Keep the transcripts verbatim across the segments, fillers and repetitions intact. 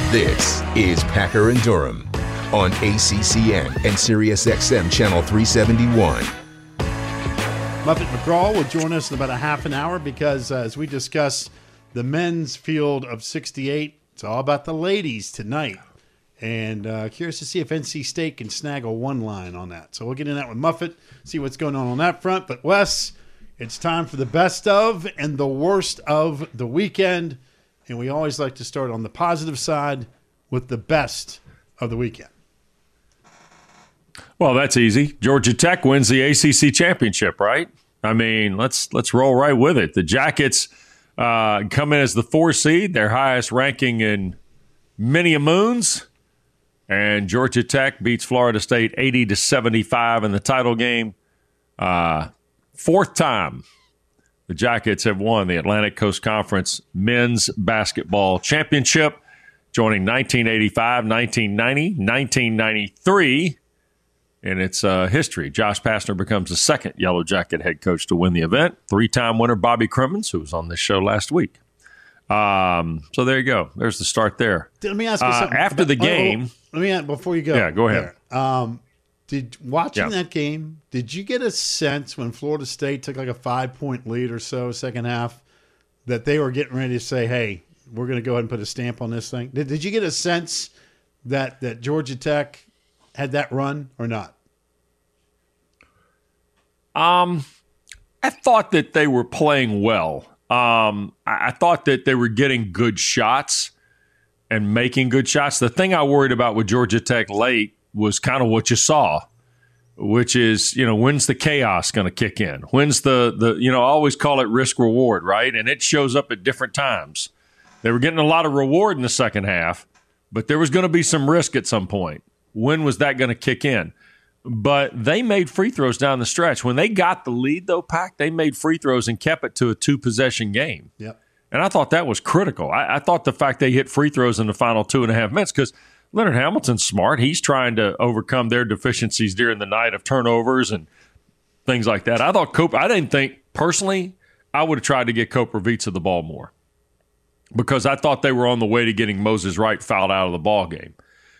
This is Packer and Durham on A C C N and SiriusXM Channel three seventy-one. Muffet McCraw will join us in about a half an hour because uh, as we discuss the men's field of sixty-eight, it's all about the ladies tonight. And uh, curious to see if N C State can snag a one line on that. So we'll get in that with Muffet, see what's going on on that front. But Wes, it's time for the best of and the worst of the weekend. And we always like to start on the positive side with the best of the weekend. Well, that's easy. Georgia Tech wins the A C C championship, right? I mean, let's let's roll right with it. The Jackets uh, come in as the four seed, their highest ranking in many a moons, and Georgia Tech beats Florida State eighty to seventy-five in the title game. Uh, fourth time the Jackets have won the Atlantic Coast Conference men's basketball championship, joining nineteen eighty-five, nineteen ninety, nineteen ninety-three in its uh, history. Josh Pastner becomes the second Yellow Jacket head coach to win the event. Three-time winner Bobby Crimmins, who was on this show last week. Um, so there you go. There's the start there. Let me ask you uh, something. After the oh, game. Oh, let me ask, before you go. Yeah, go ahead. There, um, did watching yeah. that game, did you get a sense when Florida State took like a five-point lead or so second half that they were getting ready to say, hey, we're going to go ahead and put a stamp on this thing? Did, did you get a sense that, that Georgia Tech had that run or not? Um, I thought that they were playing well. Um, I, I thought that they were getting good shots and making good shots. The thing I worried about with Georgia Tech late was kind of what you saw, which is, you know, when's the chaos going to kick in? When's the, the, you know, I always call it risk reward, right? And it shows up at different times. They were getting a lot of reward in the second half, but there was going to be some risk at some point. When was that going to kick in? But they made free throws down the stretch. When they got the lead, though, Pac, they made free throws and kept it to a two-possession game. Yep. And I thought that was critical. I, I thought the fact they hit free throws in the final two and a half minutes, because Leonard Hamilton's smart. He's trying to overcome their deficiencies during the night of turnovers and things like that. I thought Cope, I didn't think, personally, I would have tried to get Koprivica the ball more because I thought they were on the way to getting Moses Wright fouled out of the ball game.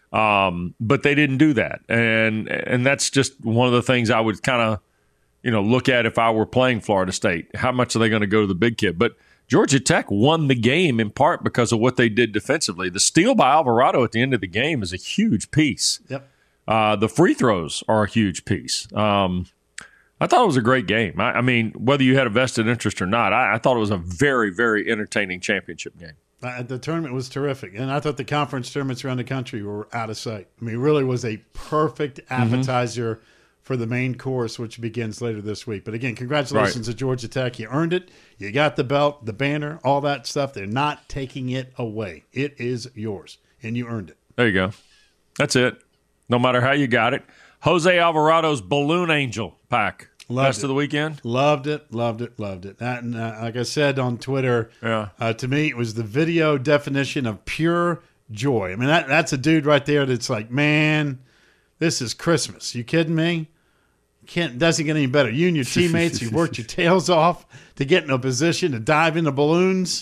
Um, but they didn't do that. And and that's just one of the things I would kind of, you know, look at if I were playing Florida State. How much are they going to go to the big kid? But Georgia Tech won the game in part because of what they did defensively. The steal by Alvarado at the end of the game is a huge piece. Yep. Uh, the free throws are a huge piece. Um, I thought it was a great game. I, I mean, whether you had a vested interest or not, I, I thought it was a very, very entertaining championship game. Uh, the tournament was terrific, and I thought the conference tournaments around the country were out of sight. I mean, it really was a perfect appetizer mm-hmm. for the main course, which begins later this week. But again, congratulations right. to Georgia Tech. You earned it. You got the belt, the banner, all that stuff. They're not taking it away. It is yours, and you earned it. There you go. That's it. No matter how you got it. Jose Alvarado's Balloon Angel pack. Loved Best it. of the weekend? Loved it, loved it, loved it. That, and, uh, like I said on Twitter, yeah. uh, to me, it was the video definition of pure joy. I mean, that that's a dude right there that's like, man, this is Christmas. You kidding me? Can't doesn't get any better. You and your teammates, you worked your tails off to get in a position to dive into balloons.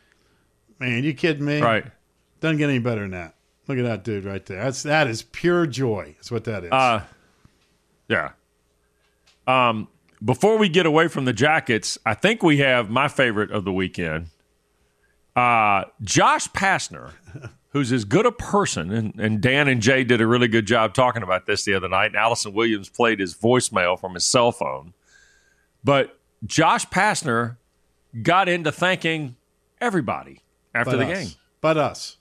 Man, you kidding me? Right. Doesn't get any better than that. Look at that dude right there. That's that is pure joy. That's what that is. Uh, yeah. Um, before we get away from the Jackets, I think we have my favorite of the weekend. Uh, Josh Pastner, who's as good a person, and, and Dan and Jay did a really good job talking about this the other night, and Allison Williams played his voicemail from his cell phone. But Josh Pastner got into thanking everybody after but the us. game. But us.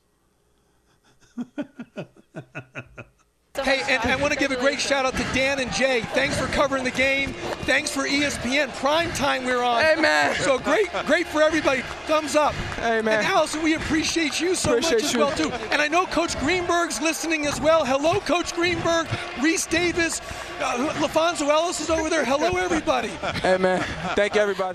Hey, and I want to give a great shout out to Dan and Jay. Thanks for covering the game. Thanks for E S P N. Prime time we're on. Hey, man. So great, great for everybody. Thumbs up. Hey, man. And Allison, we appreciate you so appreciate much as you. well, too. And I know Coach Greenberg's listening as well. Hello, Coach Greenberg. Reese Davis. Uh, LaFonso Ellis is over there. Hello, everybody. Hey, man. Thank you, everybody.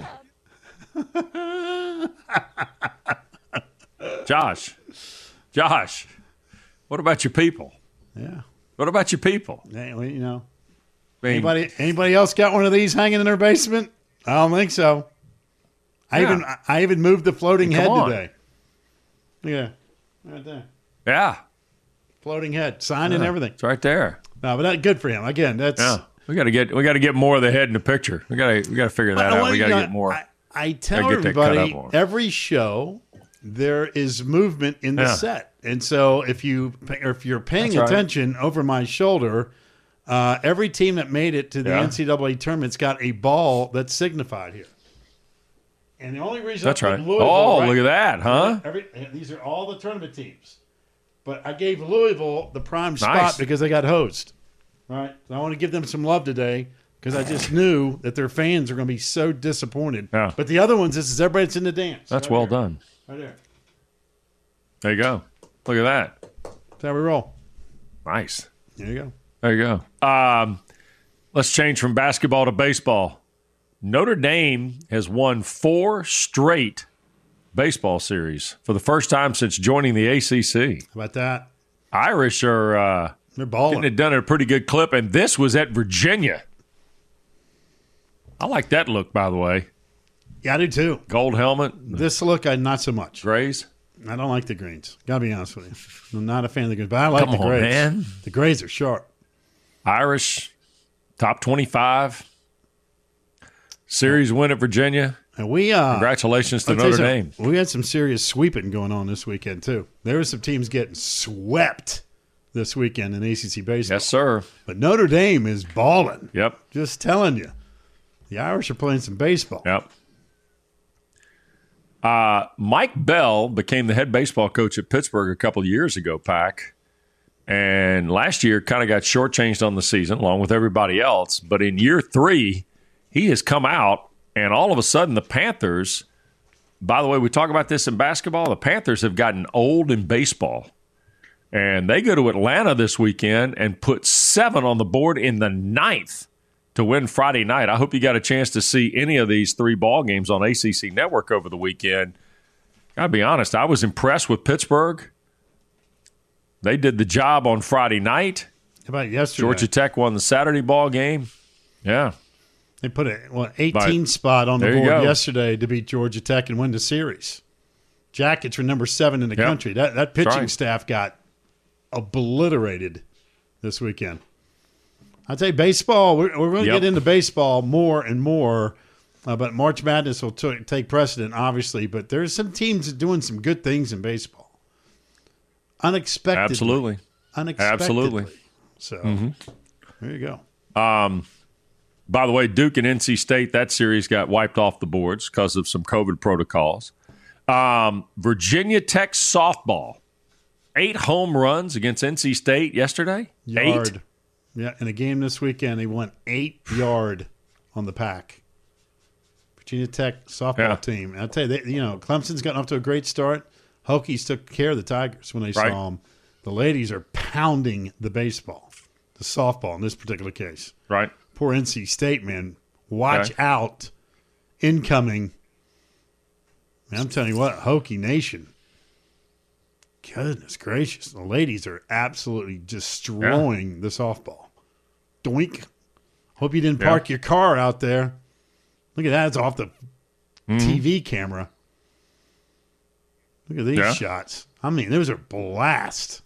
Josh. Josh. What about your people? Yeah. What about your people? Hey, well, you know, I mean, anybody anybody else got one of these hanging in their basement? I don't think so. I Yeah. even I even moved the floating Come head on. today. Look at that. Right there. Yeah. Floating head, sign and Yeah, everything. It's right there. No, but that, good for him. Again, that's. Yeah. We got to get we got to get more of the head in the picture. We got to we got to figure that I out. wanna- We got to you know, get more. I, I tell get that cut everybody up on. every show there is movement in the Yeah. set, and so if you or if you're paying That's right. attention over my shoulder, uh, every team that made it to the Yeah. N C double A tournament's got a ball that's signified here. And the only reason That's I right. put Louisville Oh, right- look at that, huh? Every, these are all the tournament teams, but I gave Louisville the prime spot Nice. because they got hosed. Right, so I want to give them some love today because I just knew that their fans are going to be so disappointed. Yeah. But the other ones, this is everybody that's in the dance. That's Right well there. done. Right there. There you go. Look at that. That's how we roll. Nice. There you go. There you go. Um, let's change from basketball to baseball. Notre Dame has won four straight baseball series for the first time since joining the A C C. How about that? Irish are uh, They're getting balling. it done at a pretty good clip, and this was at Virginia. I like that look, by the way. Yeah, I do too. Gold helmet, This look, I not so much. grays. I don't like the greens. Gotta be honest with you. I'm not a fan of the greens, but I like Come the on, grays. man. The grays are sharp. Irish, top twenty-five. Series win at Virginia. And we uh Congratulations to I'll tell you Notre something. Dame. We had some serious sweeping going on this weekend too. There were some teams getting swept this weekend in A C C baseball. Yes, sir. But Notre Dame is balling. Yep. Just telling you. The Irish are playing some baseball. Yep. Uh, Mike Bell became the head baseball coach at Pittsburgh a couple of years ago, Pac. And last year kind of got shortchanged on the season along with everybody else. But in year three, he has come out, and all of a sudden the Panthers, by the way, we talk about this in basketball, the Panthers have gotten old in baseball. And they go to Atlanta this weekend and put seven on the board in the ninth to win Friday night. I hope you got a chance to see any of these three ball games on A C C Network over the weekend. Gotta be honest, I was impressed with Pittsburgh. They did the job on Friday night. How about yesterday? Georgia Tech won the Saturday ball game. Yeah. They put a what, eighteen But spot on the there you board go. yesterday to beat Georgia Tech and win the series. Jackets were number seven in the Yep. country. That that pitching right. staff got obliterated this weekend. I'll tell you, baseball, we're, we're going to Yep. get into baseball more and more, uh, but March Madness will t- take precedent, obviously. But there's some teams doing some good things in baseball. Unexpectedly. Absolutely. Unexpectedly. Absolutely. So there you go. By the way, Duke and N C State, that series got wiped off the boards because of some COVID protocols. Um, Virginia Tech softball, eight home runs against N C State yesterday. Yard. Eight. Yeah, in a game this weekend, they won eight yard on the pack. Virginia Tech softball Yeah. team. And I'll tell you, they, you know, Clemson's gotten off to a great start. Hokies took care of the Tigers when they Right. saw them. The ladies are pounding the baseball, the softball in this particular case. Right. Poor N C State, man. Watch Okay. out. Incoming. Man, I'm telling you what, Hokie Nation. Goodness gracious. The ladies are absolutely destroying the softball. Doink. Hope you didn't Yeah. park your car out there. Look at that. It's off the Mm-hmm. T V camera. Look at these Yeah. shots. I mean, those are blast.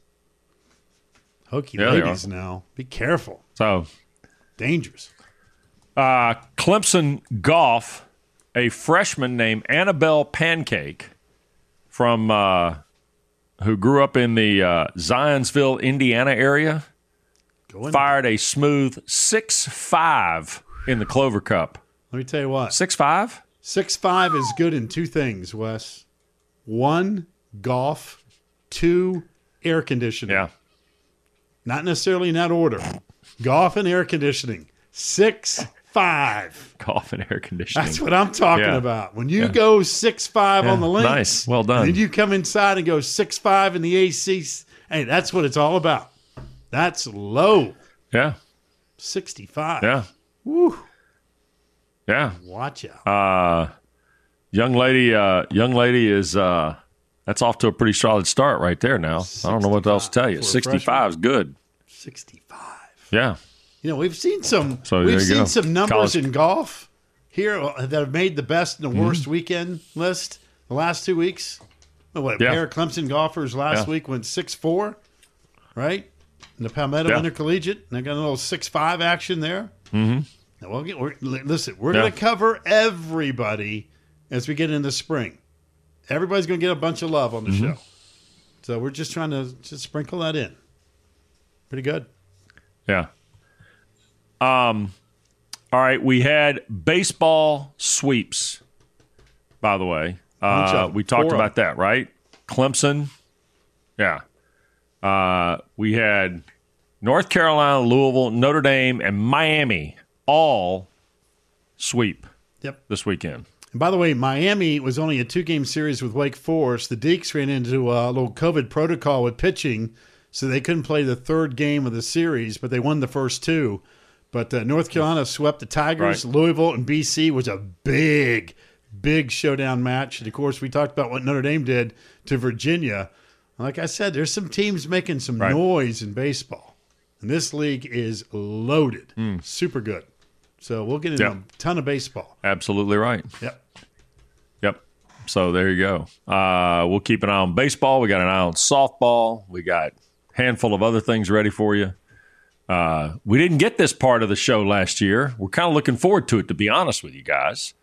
Hokie Yeah, they ladies now. Be careful. So, Dangerous. uh, Clemson golf, a freshman named Annabelle Pancake from uh, who grew up in the uh, Zionsville, Indiana area, Go in. fired a smooth six five in the Clover Cup. Let me tell you what. six five? Six five is good in two things, Wes. One, golf. Two, air conditioning. Yeah. Not necessarily in that order. Golf and air conditioning. Six five. Golf and air conditioning. That's what I'm talking Yeah. about. When you go six five Yeah. on the links, Nice. Well done. And then you come inside and go six five in the A C. Hey, that's what it's all about. That's low. Yeah. sixty-five. Yeah. Woo. Yeah. Watch out. Uh, young lady, uh, young lady is uh, that's off to a pretty solid start right there. Now I don't know what else to tell you. for a Sixty-five is good. sixty-five. Yeah, You know, we've seen some. So there we've you seen go. some numbers College- in golf here that have made the best and the worst weekend list the last two weeks. Well, what, Yeah. a pair of Clemson golfers last Yeah. week went six four, right? In the Palmetto Yeah. Intercollegiate. And they got a little six five action there. Mm-hmm. We'll get, we're, li- listen, we're Yeah. going to cover everybody as we get into spring. Everybody's going to get a bunch of love on the Mm-hmm. show. So we're just trying to just sprinkle that in. Pretty good. Yeah. Um. All right. We had baseball sweeps, by the way. Bunch of Uh, them. we talked Four of about that, right? Clemson. Yeah. Uh, we had North Carolina, Louisville, Notre Dame, and Miami all sweep Yep. this weekend. And by the way, Miami was only a two-game series with Wake Forest. The Deacs ran into a little COVID protocol with pitching, so they couldn't play the third game of the series, but they won the first two. But uh, North Carolina swept the Tigers. Right. Louisville and B C was a big, big showdown match. And, of course, we talked about what Notre Dame did to Virginia. Like I said, there's some teams making some Right. noise in baseball. And this league is loaded. Hmm. Super good. So we'll get into Yep. a ton of baseball. Absolutely right. Yep. Yep. So there you go. Uh, we'll keep an eye on baseball. We got an eye on softball. We got a handful of other things ready for you. Uh, we didn't get this part of the show last year. We're kind of looking forward to it, to be honest with you guys.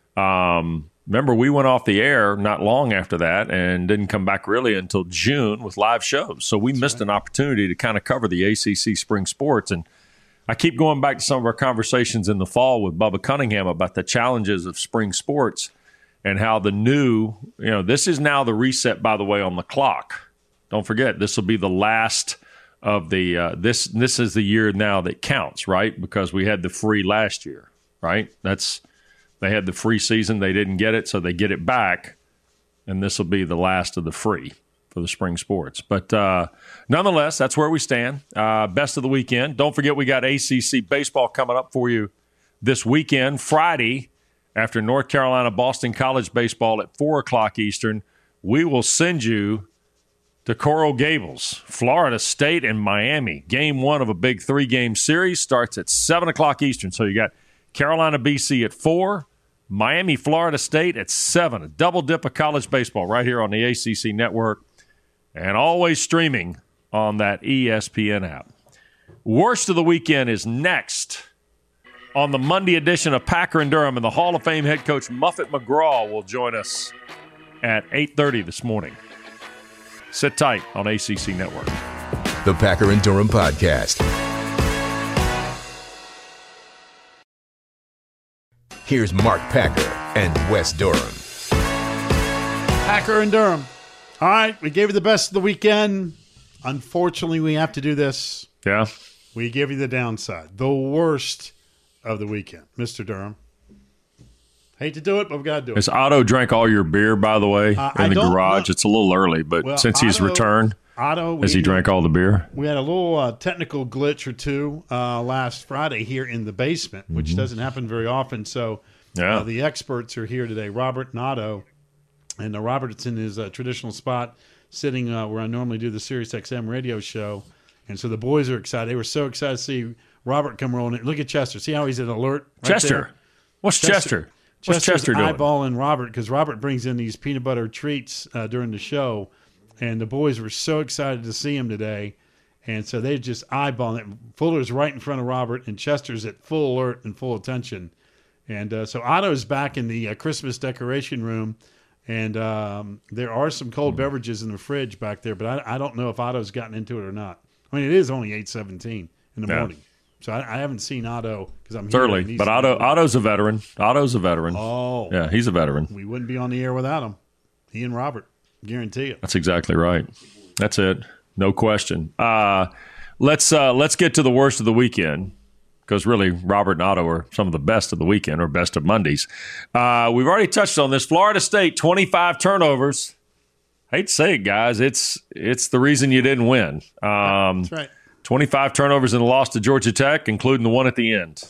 Um, remember, we went off the air not long after that and didn't come back really until June with live shows. So we missed an opportunity to kind of cover the A C C spring sports. And I keep going back to some of our conversations in the fall with Bubba Cunningham about the challenges of spring sports and how the new, you know, this is now the reset, by the way, on the clock. Don't forget, this will be the last of the, uh, this this is the year now that counts, right? Because we had the free last year, right? That's, they had the free season, they didn't get it, so they get it back, and this will be the last of the free for the spring sports. But uh, nonetheless, that's where we stand. Uh, best of the weekend. Don't forget, we got A C C baseball coming up for you this weekend, Friday, after North Carolina Boston College baseball at four o'clock Eastern. We will send you to Coral Gables, Florida State, and Miami. Game one of a big three-game series starts at seven o'clock Eastern. So you got Carolina, B C at four, Miami, Florida State at seven. A double dip of college baseball right here on the A C C Network, and always streaming on that E S P N app. Worst of the weekend is next on the Monday edition of Packer and Durham, and the Hall of Fame head coach Muffet McGraw will join us at eight thirty this morning. Sit tight on A C C Network. The Packer and Durham Podcast. Here's Mark Packer and Wes Durham. Packer and Durham. All right, we gave you the best of the weekend. Unfortunately, we have to do this. Yeah. We give you the downside, the worst of the weekend, Mister Durham. Hate to do it, but we've got to do it. Has Otto drank all your beer, by the way, Uh, in I the don't garage? know. It's a little early, but Well, since he's Otto- returned, Otto, has we- he drank all the beer? We had a little uh, technical glitch or two uh, last Friday here in the basement, which doesn't happen very often. So Yeah. uh, the experts are here today, Robert and Otto. And uh, Robert's in his uh, traditional spot, sitting uh, where I normally do the Sirius X M radio show. And so the boys are excited. They were so excited to see Robert come rolling in. Look at Chester. See how he's at alert? Right Chester. there? What's Chester? What's Chester's Chester doing? eyeballing Robert because Robert brings in these peanut butter treats uh, during the show, and the boys were so excited to see him today, and so they just eyeballing it. Fuller's right in front of Robert, and Chester's at full alert and full attention, and uh, so Otto's back in the uh, Christmas decoration room, and um, there are some cold beverages in the fridge back there, but I, I don't know if Otto's gotten into it or not. I mean, it is only eight seventeen in the Yeah. morning. So I, I haven't seen Otto because I'm It's here. early, and he's- but Otto, Otto's a veteran. Otto's a veteran. Oh, Yeah, he's a veteran. we wouldn't be on the air without him. He and Robert, guarantee it. That's exactly right. That's it. No question. Uh, let's uh, let's get to the worst of the weekend, because really Robert and Otto are some of the best of the weekend, or best of Mondays. Uh, we've already touched on this. Florida State, twenty-five turnovers. Hate to say it, guys. It's it's the reason you didn't win. Um, That's right. twenty-five turnovers in the loss to Georgia Tech, including the one at the end.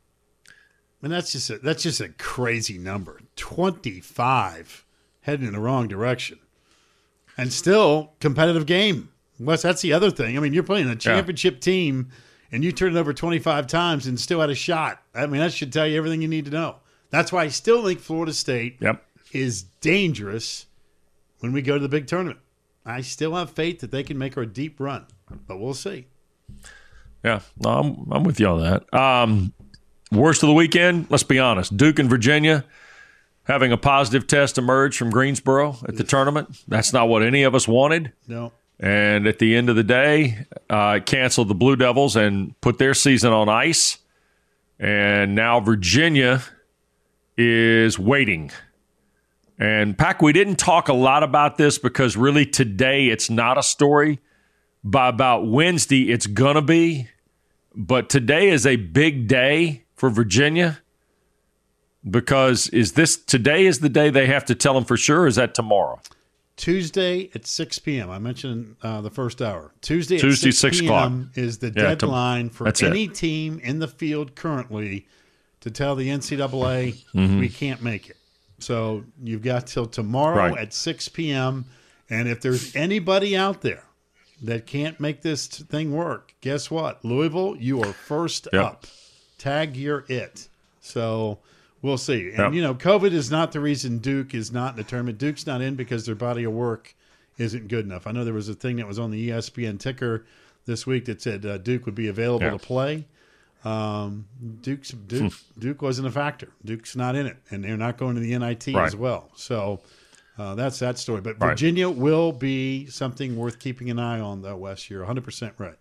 And that's just a, that's just a crazy number. twenty-five heading in the wrong direction. And still competitive game. Wes, that's the other thing. I mean, you're playing a championship team and you turn it over twenty-five times and still had a shot. I mean, that should tell you everything you need to know. That's why I still think Florida State Yep. is dangerous when we go to the big tournament. I still have faith that they can make a deep run, but we'll see. Yeah, no, I'm, I'm with you on that. Um, worst of the weekend, let's be honest. Duke and Virginia having a positive test emerge from Greensboro at the tournament. That's not what any of us wanted. No. And at the end of the day, uh, it canceled the Blue Devils and put their season on ice. And now Virginia is waiting. And, Pack, we didn't talk a lot about this because really today it's not a story. By about Wednesday, it's going to be. But today is a big day for Virginia because is this today is the day they have to tell them for sure, or is that tomorrow? Tuesday at six p.m. I mentioned uh, the first hour. Tuesday, Tuesday, at six p.m. is the Yeah, deadline for that's any it. team in the field currently to tell the N C double A Mm-hmm. we can't make it. So you've got till tomorrow Right. at six p.m. And if there's anybody out there that can't make this t- thing work, guess what? Louisville, you are first Yep. up. Tag your it. So we'll see. And, Yep. you know, COVID is not the reason Duke is not in the tournament. Duke's not in because their body of work isn't good enough. I know there was a thing that was on the E S P N ticker this week that said uh, Duke would be available Yeah. to play. Um, Duke's Duke, Duke wasn't a factor. Duke's not in it, and they're not going to the N I T Right. as well. So uh, that's that story. But Right. Virginia will be something worth keeping an eye on, though, Wes. You're one hundred percent right.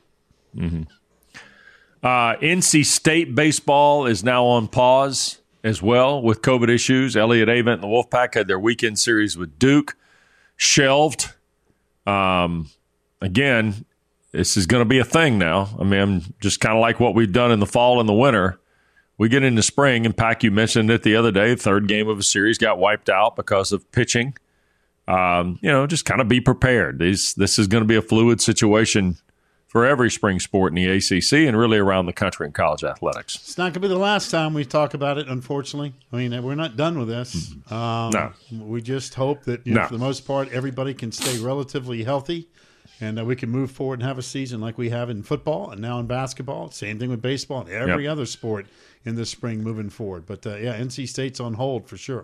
Uh, N C State baseball is now on pause as well with COVID issues. Elliott Avent and the Wolfpack had their weekend series with Duke shelved. Um, again, this is going to be a thing now. I mean, just kind of like what we've done in the fall and the winter. We get into spring, and Pack, you mentioned it the other day, third game of a series got wiped out because of pitching. Um, you know, just kind of be prepared. These, this is going to be a fluid situation for every spring sport in the A C C and really around the country in college athletics. It's not going to be the last time we talk about it, unfortunately. I mean, we're not done with this. Um, No. We just hope that, you know, No. for the most part, everybody can stay relatively healthy and uh, we can move forward and have a season like we have in football and now in basketball. Same thing with baseball and every Yep. other sport in the spring moving forward. But, uh, yeah, N C State's on hold for sure.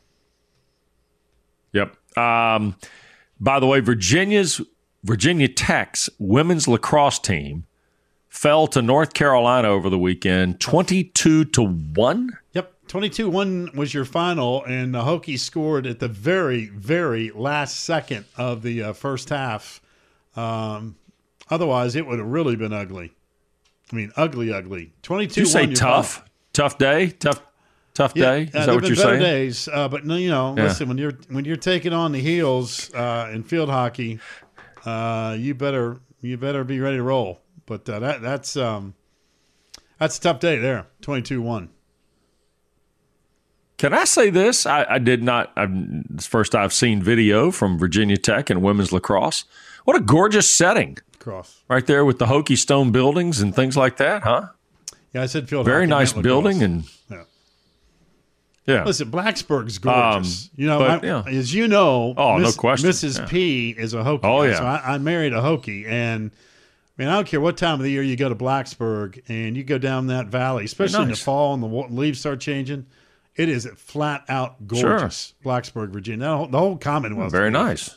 Yep. Um, by the way, Virginia's Virginia Tech's women's lacrosse team fell to North Carolina over the weekend, twenty-two to one. Yep, twenty-two one was your final, and the Hokies scored at the very, very last second of the uh, first half. Um, otherwise, it would have really been ugly. I mean, ugly, ugly. twenty-two Did you one. say tough? Tough day? Tough tough Yeah, day? Is uh, that there've what been you're better saying? days, uh, but no, you know, Yeah. listen, when you're when you're taking on the heels uh, in field hockey, uh, you better you better be ready to roll. But uh, that that's um, that's a tough day there. twenty-two one. Can I say this? I, I did not. I've, it's the first I've seen video from Virginia Tech and women's lacrosse. What a gorgeous setting Cross. right there with the Hokie stone buildings and things like that, huh? Yeah, I said field Very hockey. nice meant building lacrosse. and Yeah. yeah. Listen, Blacksburg's gorgeous. Um, you know, but, I, yeah. as you know, Oh, no Miss- question. Missus Yeah. P is a Hokie. Oh, yeah. So I, I married a Hokie, and I mean, I don't care what time of the year you go to Blacksburg and you go down that valley, especially in the nice. fall and the wa- leaves start changing. It is flat out gorgeous. Blacksburg, Virginia. The whole, the whole Commonwealth. Very nice.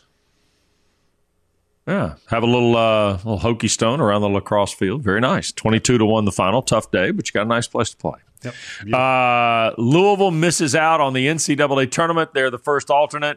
Yeah, have a little uh, little Hokie stone around the lacrosse field. Very nice. Twenty-two to one, the final. Tough day, but you got a nice place to play. Yep. Uh, Louisville misses out on the N C double A tournament. They're the first alternate.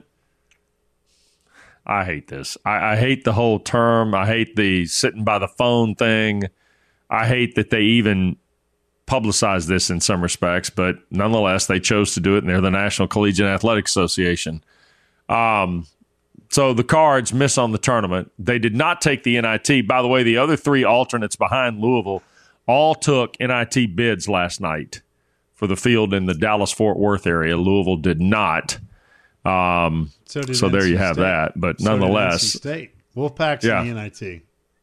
I hate this. I, I hate the whole term. I hate the sitting by the phone thing. I hate that they even publicize this in some respects, but nonetheless, they chose to do it, and they're the National Collegiate Athletic Association. Um, so the Cards miss on the tournament. They did not take the N I T. By the way, the other three alternates behind Louisville all took N I T bids last night for the field in the Dallas-Fort Worth area. Louisville did not. Um, So, did so there N C you have State. that. But So did N C nonetheless, State. Wolfpack's Yeah. in the N I T.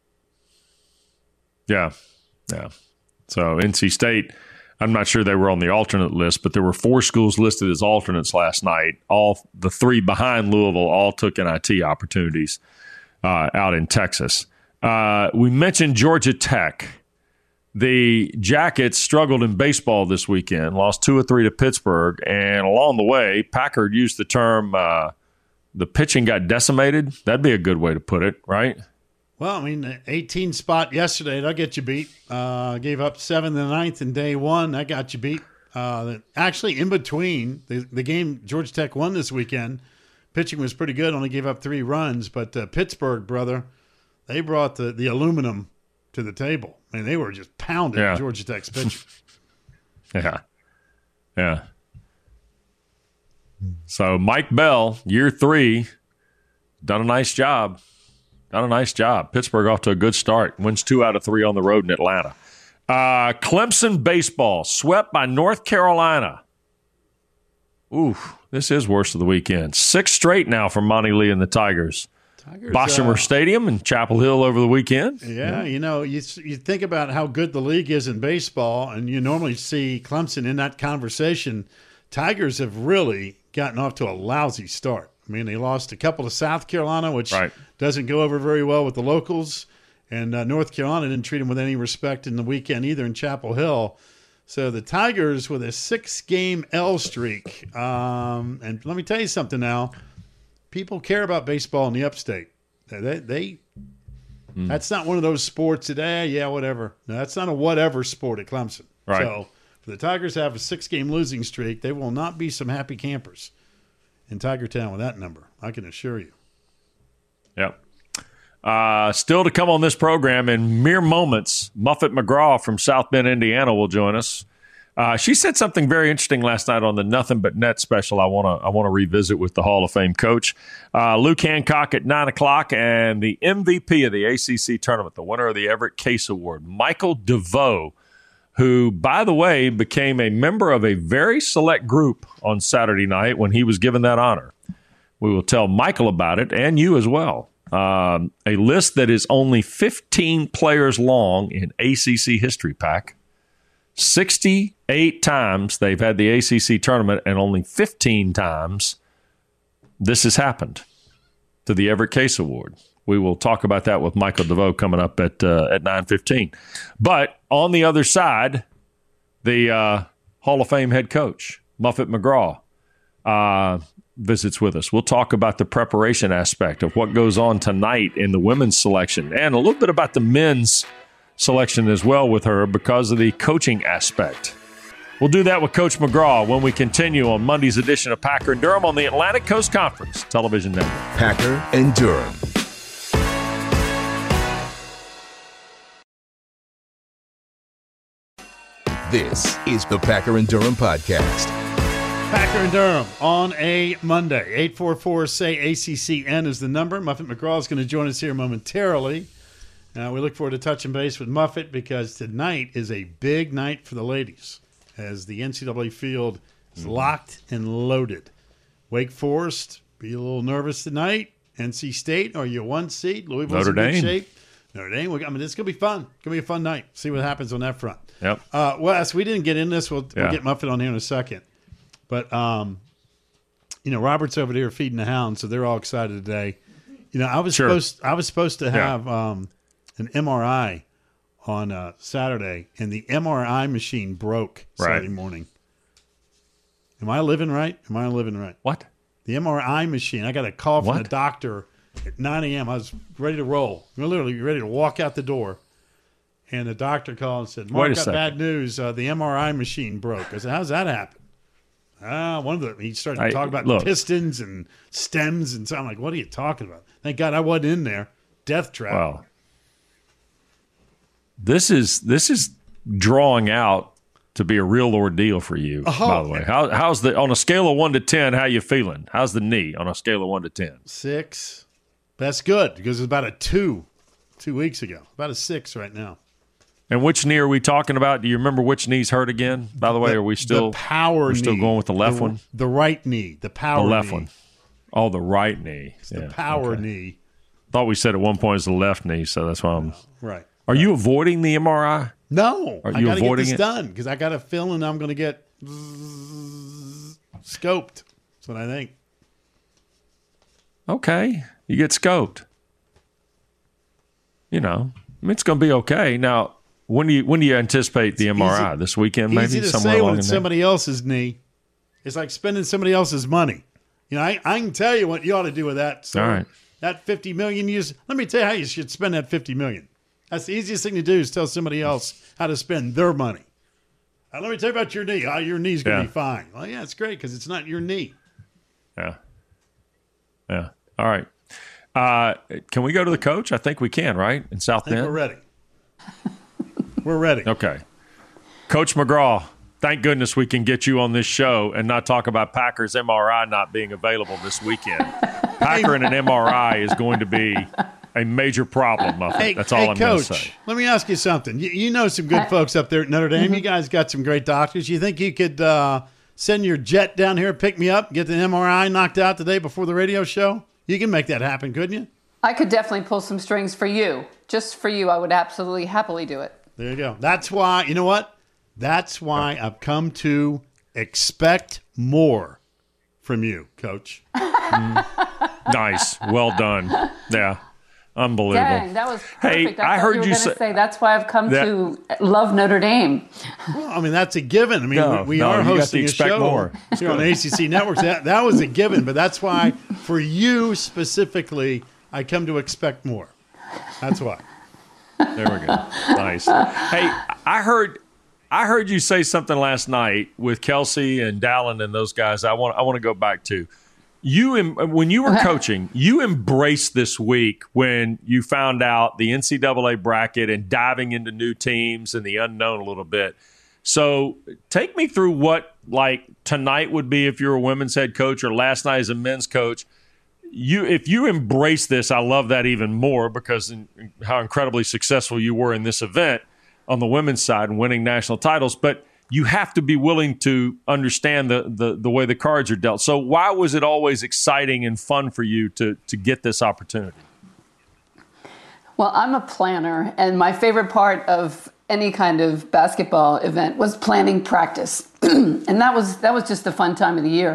yeah, yeah. So N C State, I'm not sure they were on the alternate list, but there were four schools listed as alternates last night. All the three behind Louisville all took N I T opportunities uh, out in Texas. Uh, we mentioned Georgia Tech. The Jackets struggled in baseball this weekend, lost two or three to Pittsburgh, and along the way, Packard used the term uh, the pitching got decimated. That'd be a good way to put it, right? Well, I mean, the eighteen spot yesterday, that'll get you beat. Uh, gave up seven in the ninth in day one. That got you beat. Uh, actually, in between, the, the game Georgia Tech won this weekend, pitching was pretty good, only gave up three runs. But uh, Pittsburgh, brother, they brought the, the aluminum to the table. I mean, they were just pounding yeah. Georgia Tech's pitching. yeah. Yeah. So Mike Bell, year three, done a nice job. Done a nice job. Pittsburgh off to a good start. Wins two out of three on the road in Atlanta. Uh, Clemson baseball swept by North Carolina. Ooh, this is worst of the weekend. Six straight now for Monty Lee and the Tigers. Tigers Boshamer uh, Stadium in Chapel Hill over the weekend. Yeah, yeah, you know, you you think about how good the league is in baseball, and you normally see Clemson in that conversation. Tigers have really gotten off to a lousy start. I mean, they lost a couple to South Carolina, which right. doesn't go over very well with the locals. And uh, North Carolina didn't treat them with any respect in the weekend either in Chapel Hill. So the Tigers with a six-game L streak. Um, and let me tell you something now. People care about baseball in the upstate. They, they mm. That's not one of those sports that, eh, yeah, whatever. No, that's not a whatever sport at Clemson. Right. So for the Tigers to have a six-game losing streak, they will not be some happy campers in Tiger Town with that number, I can assure you. Yep. Uh, still to come on this program in mere moments, Muffet McGraw from South Bend, Indiana will join us. Uh, she said something very interesting last night on the Nothing But Net special I want to I want to revisit with the Hall of Fame coach. Uh, Luke Hancock at nine o'clock, and the M V P of the A C C tournament, the winner of the Everett Case Award, Michael DeVoe, who, by the way, became a member of a very select group on Saturday night when he was given that honor. We will tell Michael about it, and you as well. Um, a list that is only fifteen players long in A C C history, Pack. sixty-eight times they've had the A C C tournament, and only fifteen times this has happened to the Everett Case Award. We will talk about that with Michael DeVoe coming up at uh, at nine fifteen. But on the other side, the uh, Hall of Fame head coach, Muffet McGraw, uh, visits with us. We'll talk about the preparation aspect of what goes on tonight in the women's selection and a little bit about the men's selection as well with her because of the coaching aspect. We'll do that with Coach McGraw when we continue on Monday's edition of Packer and Durham on the Atlantic Coast Conference Television Network. Packer and Durham. This is the Packer and Durham podcast. Packer and Durham on a Monday. eight four four, S A Y, A C C N is the number. Muffet McGraw is going to join us here momentarily. Uh, we look forward to touching base with Muffet because tonight is a big night for the ladies as the N C double A field is mm-hmm. locked and loaded. Wake Forest, be a little nervous tonight. N C State, are you one seed? Louisville's Notre in good Dame. shape. Notre Dame, I mean, it's going to be fun. It's going to be a fun night. See what happens on that front. Yep. Uh, Wes, we didn't get in this. We'll, yeah. we'll get Muffet on here in a second. But, um, you know, Robert's over there feeding the hounds, so they're all excited today. You know, I was sure. supposed I was supposed to have yeah. um, an M R I on uh, Saturday, and the M R I machine broke Saturday right. morning. Am I living right? Am I living right? What? The M R I machine. I got a call from what? the doctor at nine a.m. I was ready to roll. I was literally ready to walk out the door. And the doctor called and said, Mark, got bad news. Uh, the M R I machine broke. I said, how's that happen? Ah, one of the he started to I, talk about look, pistons and stems, and so I'm like, "What are you talking about?" Thank God I wasn't in there. Death trap. Well, this is this is drawing out to be a real ordeal for you. Oh, by the way, how how's the on a scale of one to ten? How you feeling? How's the knee on a scale of one to ten? Six. That's good because it's about a two, two weeks ago. About a six right now. And which knee are we talking about? Do you remember which knee's hurt again? By the way, the, are we still the power we're still knee. going with the left the, one? The right knee. The power The left knee. one. Oh, the right knee. It's yeah, the power okay. knee. Thought we said at one point it's the left knee, so that's why I'm. Right. Are right. you avoiding the M R I? No. Are I you got to get avoiding this it? done because I got a feeling I'm going to get scoped. That's what I think. Okay. You get scoped. You know, I mean, it's going to be okay. Now, when do you when do you anticipate the M R I? Easy, this weekend, maybe easy to somewhere say along when in it's there? somebody else's knee. It's like spending somebody else's money. You know, I, I can tell you what you ought to do with that. So All right. that fifty million dollars, let me tell you how you should spend that fifty million dollars. That's the easiest thing to do is tell somebody else how to spend their money. Uh, let me tell you about your knee. Oh, your knee's going to Yeah. be fine. Well, yeah, it's great because it's not your knee. Yeah. Yeah. All right. Uh, can we go to the coach? I think we can, right? In South I think Bend? we're ready. We're ready. Okay. Coach McGraw, thank goodness we can get you on this show and not talk about Packers M R I not being available this weekend. Packer and an M R I is going to be a major problem, Muffet. Hey, That's all hey, I'm going to Coach, say. let me ask you something. You, you know some good folks up there at Notre Dame. You guys got some great doctors. You think you could uh, send your jet down here, pick me up, get the M R I knocked out today before the radio show? You can make that happen, couldn't you? I could definitely pull some strings for you. Just for you, I would absolutely happily do it. There you go. That's why, you know what? That's why I've come to expect more from you, Coach. Nice. Well done. Yeah. Unbelievable. Dang, that was Hey, perfect. I thought heard you were you gonna say- say that's why I've come That- to love Notre Dame. Well, I mean, that's a given. I mean, No, we, we no, are you got to hosting a expect show more. here on A C C Networks. That, that was a given, but that's why, for you specifically, I come to expect more. That's why. There we go. Nice. Hey, I heard I heard you say something last night with Kelsey and Dallin and those guys. I want I want to go back to you. em- When you were coaching, you embraced this week when you found out the N C double A bracket and diving into new teams and the unknown a little bit. So take me through what like tonight would be if you're a women's head coach or last night as a men's coach. You, if you embrace this, I love that even more because in, how incredibly successful you were in this event on the women's side and winning national titles. But you have to be willing to understand the, the the way the cards are dealt. So why was it always exciting and fun for you to to get this opportunity? Well, I'm a planner, and my favorite part of any kind of basketball event was planning practice, and that was that was just the fun time of the year.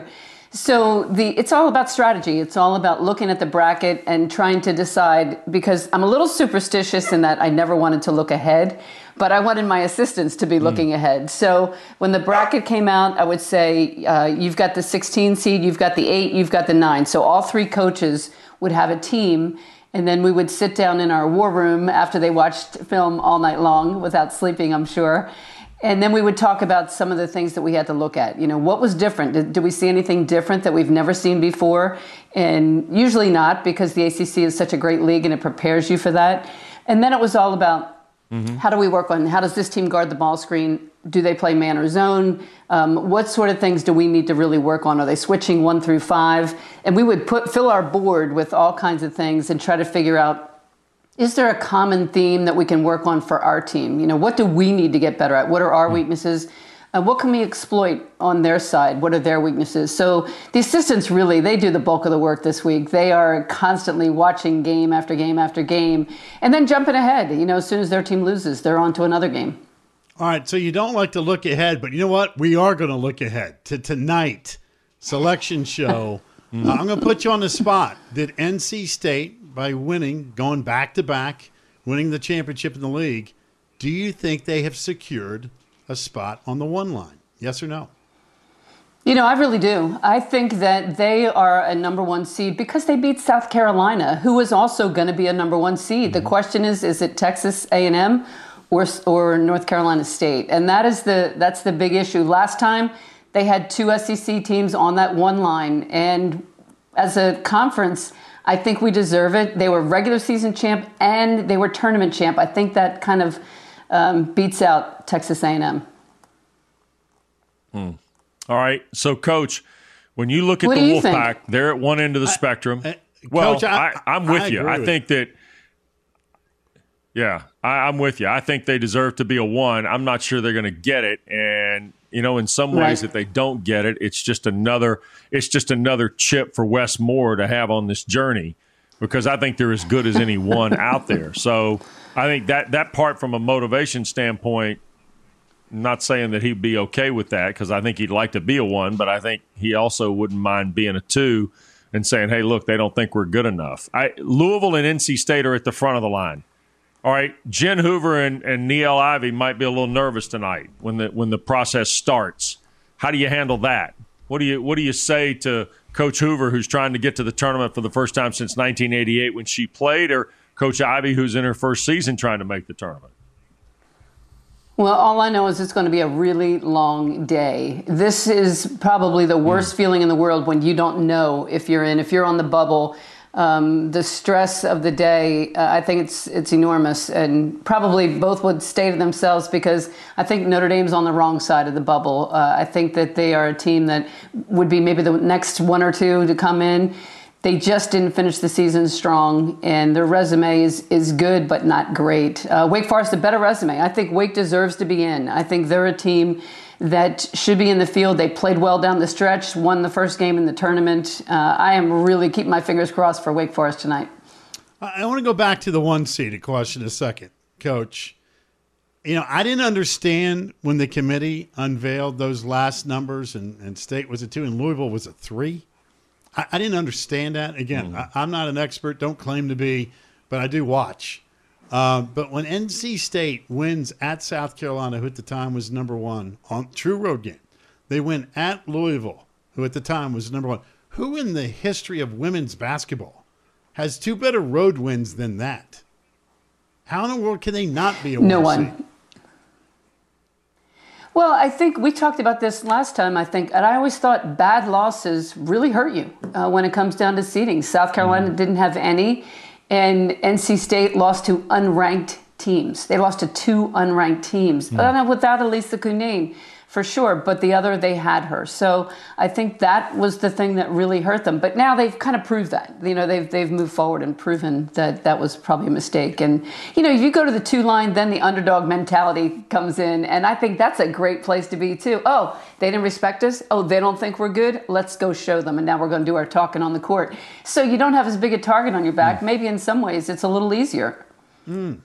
So the it's all about strategy. It's all about looking at the bracket and trying to decide, because I'm a little superstitious in that I never wanted to look ahead, but I wanted my assistants to be looking mm. ahead. So when the bracket came out, I would say, uh, you've got the sixteen seed, you've got the eight, you've got the nine. So all three coaches would have a team, and then we would sit down in our war room after they watched film all night long without sleeping, I'm sure. And then we would talk about some of the things that we had to look at. You know, what was different? Did, did we see anything different that we've never seen before? And usually not, because the A C C is such a great league and it prepares you for that. And then it was all about mm-hmm. how do we work on, how does this team guard the ball screen? Do they play man or zone? Um, what sort of things do we need to really work on? Are they switching one through five? And we would put fill our board with all kinds of things and try to figure out, is there a common theme that we can work on for our team? You know, what do we need to get better at? What are our weaknesses? And what can we exploit on their side? What are their weaknesses? So the assistants really, they do the bulk of the work this week. They are constantly watching game after game after game and then jumping ahead. You know, as soon as their team loses, they're on to another game. All right, so you don't like to look ahead, but you know what? We are going to look ahead to tonight selection show. uh, I'm going to put you on the spot. Did N C State, by winning, going back-to-back, winning the championship in the league, do you think they have secured a spot on the one line? Yes or no? You know, I really do. I think that they are a number one seed because they beat South Carolina, who is also going to be a number one seed. Mm-hmm. The question is, is it Texas A and M or or North Carolina State? And that is the that's the big issue. Last time, they had two S E C teams on that one line. And as a conference, I think we deserve it. They were regular season champ and they were tournament champ. I think that kind of um, beats out Texas A and M. Hmm. All right. So, Coach, when you look at what the Wolfpack, think? they're at one end of the I, spectrum. I, well, Coach, I, I, I'm with I you. I with think that, yeah, I, I'm with you. I think they deserve to be a one. I'm not sure they're going to get it. And, you know, in some ways, right. if they don't get it, it's just another it's just another chip for Wes Moore to have on this journey, because I think they're as good as any one out there. So I think that that part from a motivation standpoint, I'm not saying that he'd be okay with that, because I think he'd like to be a one, but I think he also wouldn't mind being a two and saying, hey, look, they don't think we're good enough. I, Louisville and N C State are at the front of the line. All right, Jen Hoover and, and Niele Ivey might be a little nervous tonight when the when the process starts. How do you handle that? What do you what do you say to Coach Hoover, who's trying to get to the tournament for the first time since nineteen eighty-eight when she played, or Coach Ivey, who's in her first season trying to make the tournament? Well, all I know is it's going to be a really long day. This is probably the worst mm. feeling in the world when you don't know if you're in, if you're on the bubble. Um, the stress of the day, uh, I think it's it's enormous, and probably both would stay to themselves because I think Notre Dame's on the wrong side of the bubble. Uh, I think that they are a team that would be maybe the next one or two to come in. They just didn't finish the season strong, and their resume is, is good but not great. Uh, Wake Forest, a better resume. I think Wake deserves to be in. I think they're a team that should be in the field. They played well down the stretch, won the first game in the tournament. Uh, I am really keeping my fingers crossed for Wake Forest tonight. I want to go back to the one-seeded question a second, Coach. You know, I didn't understand when the committee unveiled those last numbers, and, and State was a two, and Louisville was a three. I, I didn't understand that. Again, mm. I, I'm not an expert, don't claim to be, but I do watch. Uh, but when N C State wins at South Carolina, who at the time was number one, on true road game, they win at Louisville, who at the time was number one. Who in the history of women's basketball has two better road wins than that? How in the world can they not be a no one one? Well, I think we talked about this last time, I think, and I always thought bad losses really hurt you uh, when it comes down to seeding. South Carolina mm. didn't have any. And N C State lost to unranked teams. They lost to two unranked teams. Mm. Uh, without Elisa Cunane, for sure. But the other, they had her. So I think that was the thing that really hurt them. But now they've kind of proved that. You know, they've they've moved forward and proven that that was probably a mistake. And, you know, you go to the two line, then the underdog mentality comes in. And I think that's a great place to be, too. Oh, they didn't respect us. Oh, they don't think we're good. Let's go show them. And now we're going to do our talking on the court. So you don't have as big a target on your back. Mm. Maybe in some ways it's a little easier. Mm.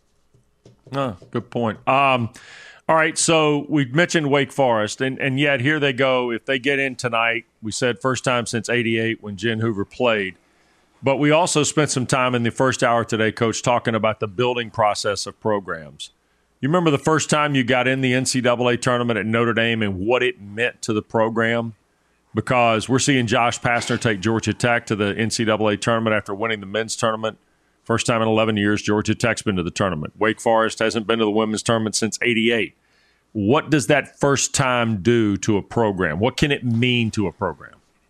Oh, good point. Um All right, so we mentioned Wake Forest, and, and yet here they go. If they get in tonight, we said first time since eighty-eight when Jen Hoover played. But we also spent some time in the first hour today, Coach, talking about the building process of programs. You remember the first time you got in the N C double A tournament at Notre Dame and what it meant to the program? Because we're seeing Josh Pastner take Georgia Tech to the N C double A tournament after winning the men's tournament. First time in eleven years, Georgia Tech's been to the tournament. Wake Forest hasn't been to the women's tournament since eighty-eight. What does that first time do to a program? What can it mean to a program?